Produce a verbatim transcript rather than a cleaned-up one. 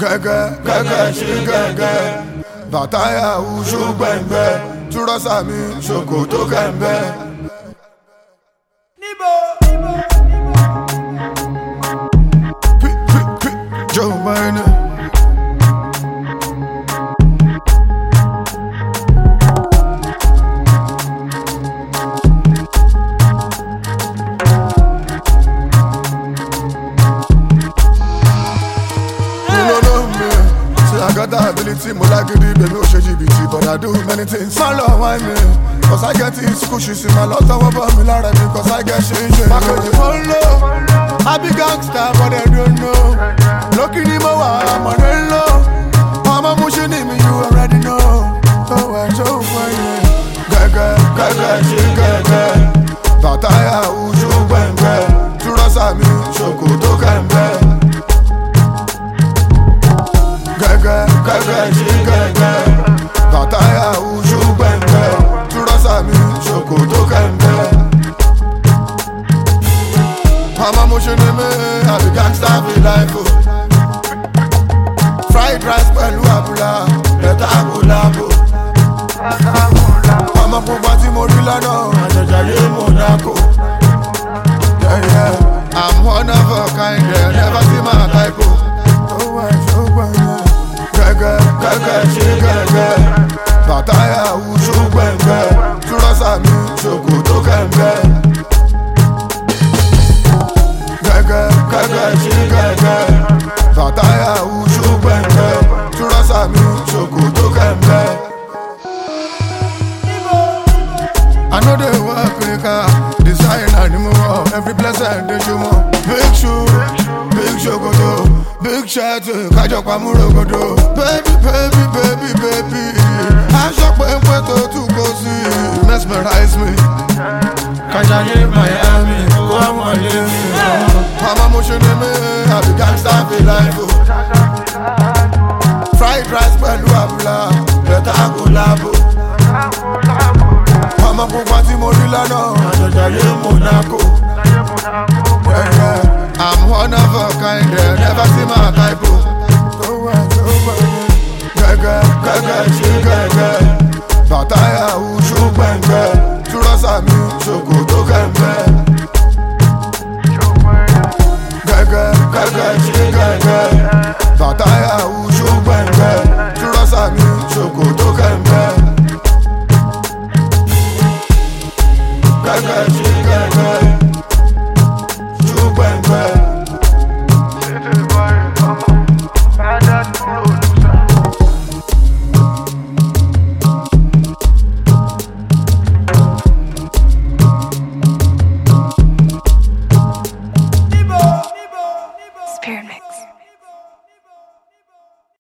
gẹ́gẹ́ gẹ́gẹ́ ṣe gẹ́gẹ́ bàtáyà oṣù gbẹ̀ngbẹ́ túrọ́sà mi ṣòkòtò kẹ̀mbẹ́. níbo. Joe Biden. I got the ability, more like it, baby, oh, she G B T, but I do many things. My love, why me? Cause I get it, squishy, see my love, talk about me, like me, cause I get shit. Back at the follow, I be gangster, but I don't know. Looking in my wall, I'm on the low. I'm a motion in me, you already know. So I show for you. Gaga, gaga, she gaga. Bataya, uju, bembe. Turasa mi, shokoto kembe. Gẹ́gẹ́ gẹ́gẹ́ ṣe gẹ́gẹ́ bàtáyà oṣù gbẹ̀ngbẹ́ túrọ́sà mi ṣòkòtò kẹ̀mbẹ́. Mama mo ṣe ní mi àbí gangsta fi láìpò. Fried rice pẹ̀lú àbúlà lẹ́tà àbúlàbò. Ọmọ pupa tí mo rí lọ́nà àjẹjà yé Monaco. Yeah, yeah. I'm one of a kind, yeah. Never see my type. Oh, I so bad. Gẹ́gẹ́ gẹ́gẹ́ ṣe gẹ́gẹ́ bàtáyà oṣù gbẹ̀ngbẹ́ túrọ́sà mi ṣòkòtò kẹ̀mbẹ́. Gẹ́gẹ́ gẹ́gẹ́ ṣe gẹ́gẹ́ bàtáyà oṣù gbẹ̀ngbẹ́ túrọ́sà mi ṣòkòtò kẹ̀mbẹ́. I know they work quicker, designer ni mo wọ, every blessing dey show mo. Big shoe, big ṣòkòtò, big shirt, kájọ pamúrògòdò. Baby, baby, baby, baby, aṣọ pẹ́ńpẹ́ tó tún kó sí, mesmerize me. Kájàyé Miami, kó àwọn ilé mi. Mama mo ṣe ní mi, àbí gangsta fi láìpò. Fried rice pẹ̀lú àbúlà, lẹ́tà àgùlàbò. Ọmọ pupa tí mo rí lánàá àjọjà yé Monaco.